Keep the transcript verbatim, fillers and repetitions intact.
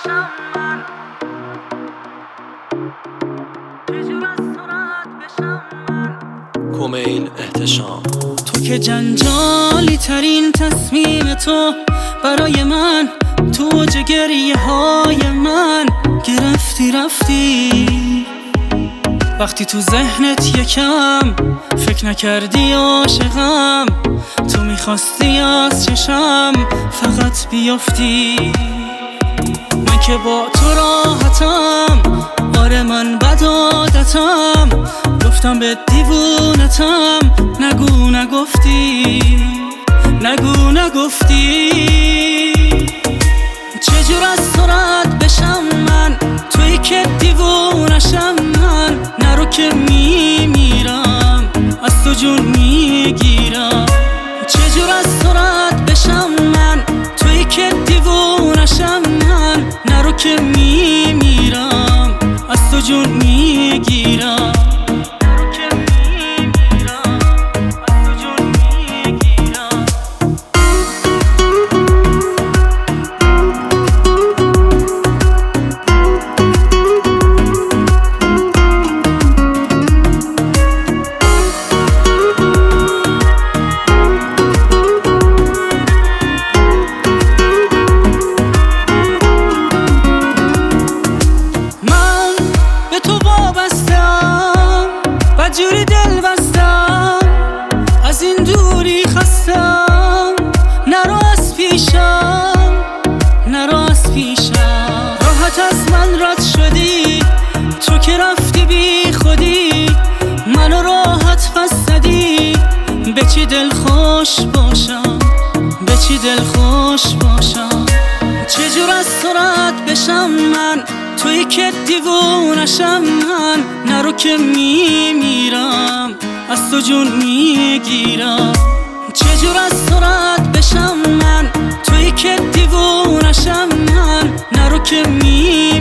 بشم من، چجور از تو رد بشم من. کمیل احتشام. تو که جنجالی ترین تصمیم تو برای من، تو اوج گریه های من گرفتی رفتی. وقتی تو ذهنت یکم فکر نکردی عاشقم، تو میخواستی از چشم فقط بیافتی. من که با تو راحتم، آره من بد عادتم، گفتم به دیوونتم، نگو نگفتی، نگو نگفتی. چجور از تو رد بشم من، توی که دیوونشم من، نرو که میمیرم از تو جون میگیرم. چجور از تو رد بشم من، توی که دیوونشم من، نرو که میمیرم از تو جون میگیرم. جوری دل بستم، از این دوری خستم، نرو از پیشم، نرو از پیشم. راحت از من رد شدی، تو که رفتی بی خودی، منو راحت پس زدی. به چی دل خوش باشم، به چی دل خوش باشم. چجور از تو رد بشم من، توی که دیوونشم من، نرو که میمیرم از تو جون میگیرم. چجور از تو رد بشم من، توی که دیوونشم من، نرو که میمیرم